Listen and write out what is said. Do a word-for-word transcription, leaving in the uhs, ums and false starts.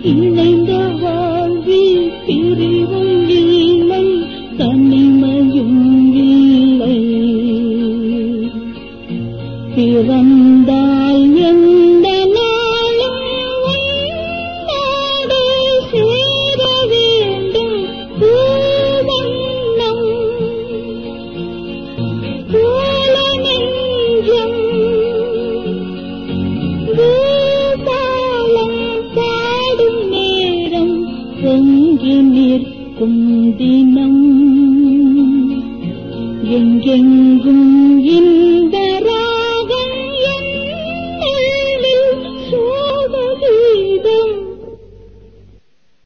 இணைந்த வாழ்வில் பிரிவும் இல்லை, தனிமையும் இல்லை. பிறந்தால் எந்த நாளும் உன்னோடு சேர வேண்டும் பூவண்ணம் போல நெஞ்சம் பூபாலம் பாடும் நேரம் பொங்கி நிற்கும் தினம் எங்கெங்கும் இந்த